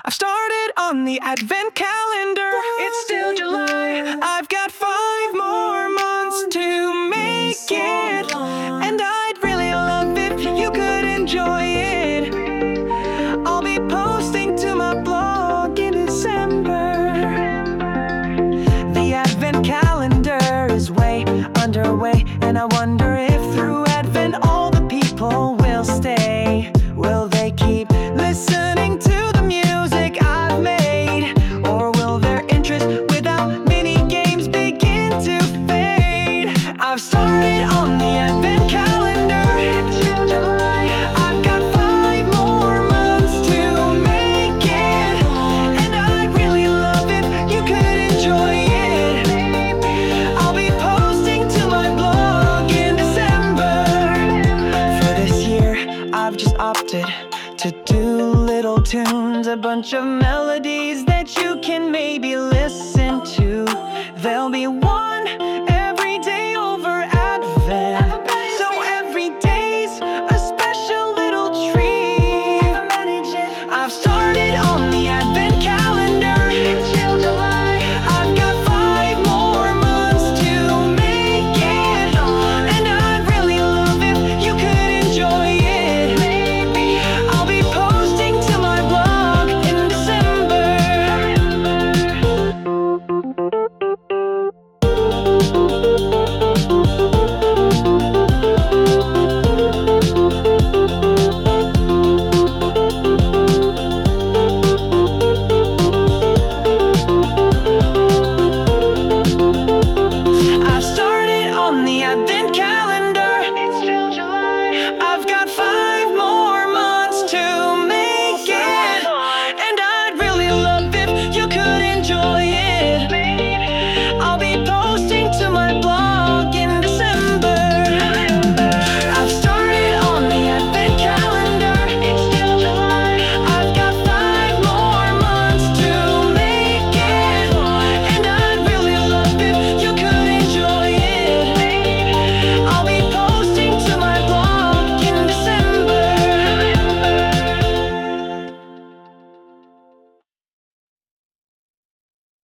I've started on the advent calendar. It's still July. I've got 5 more months to make it, and I'd really love if you could enjoy it. I'll be posting to my blog in December. The advent calendar is way underway, and I wonder if through advent all the people will stay. Will they keep listening to the music I've made, or will their interest without mini games begin to fade? I've started on the advent calendar. It's July. I've got 5 more months to make it, and I'd really love if you could enjoy it. I'll be posting to my blog in December. For this year, I've just opted to do little tunes, a bunch of melodies that you can maybe listen to. There'll be one every day over Advent, so every day's a special little treat. I've started